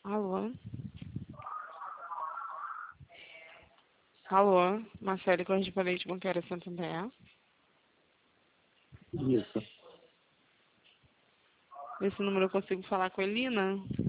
Alô? Alô? Marcelo Correspondente Bancária Santander? Isso. Nesse número eu consigo falar com a Elina?